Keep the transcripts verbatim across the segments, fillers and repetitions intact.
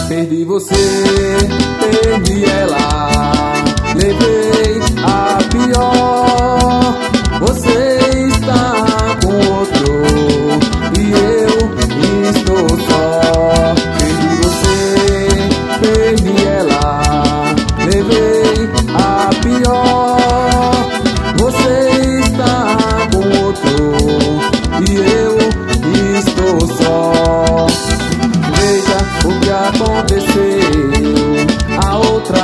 Perdi você, perdi ela, levei a pior. Você está com outro e eu estou só. Perdi você, perdi ela, levei a pior. Você está com outro e eu estou só. Veja o que aconteceu, a outra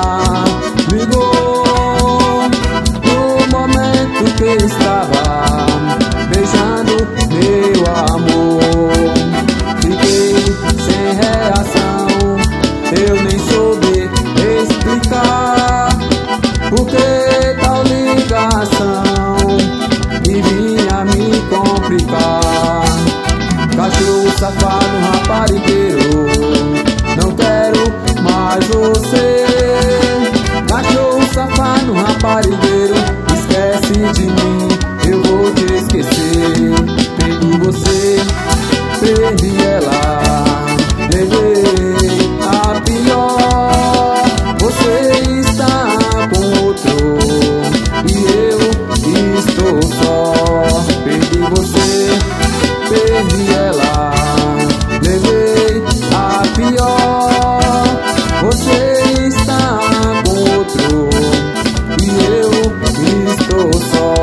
ligou no momento que estava beijando meu amor. Fiquei sem reação, eu nem soube explicar por que tal ligação e vinha me complicar. Cachorro safado, raparigueiro, não quero mais você. Cachorro safado, raparigueiro, esquece de mim, eu vou te esquecer. Perdi você, perdi ela, levei a pior. Você está com outro e eu estou só. Perdi você, perdi ela, levei a pior. Você está com outro e eu estou só.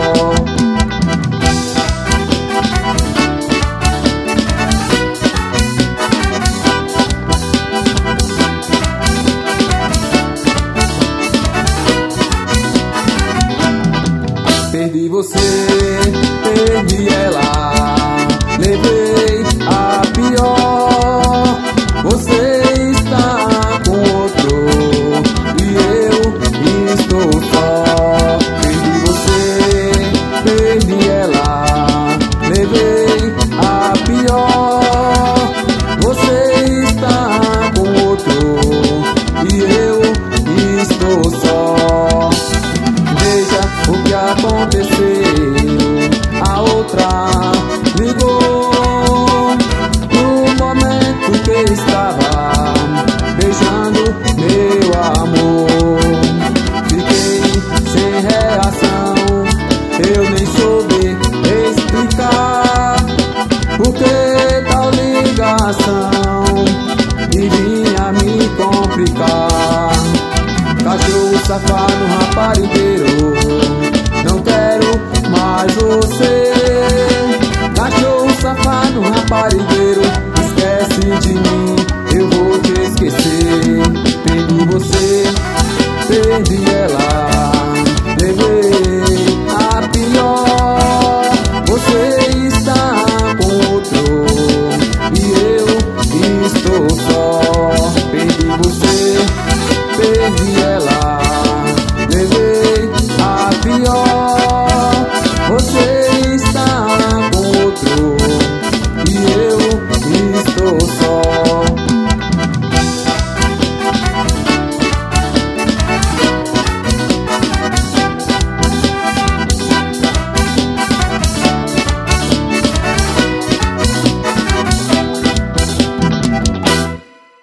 Perdi você, perdi ela, levei a pior. Você está com outro e eu estou só. Perdi você, perdi ela, levei a pior. Você está com outro e eu estou só. Veja o que aconteceu, a outra ligou no momento que estava beijando meu amor. Fiquei sem reação, eu nem soube explicar por que tal ligação e vinha me complicar. Cachorro safado, raparigueiro, não quero mais você. Cachorro safado, raparigueiro, esquece de mim, eu vou te esquecer. Perdi você, perdi ela, levei a pior. Você está com outro e eu estou só. Perdi você,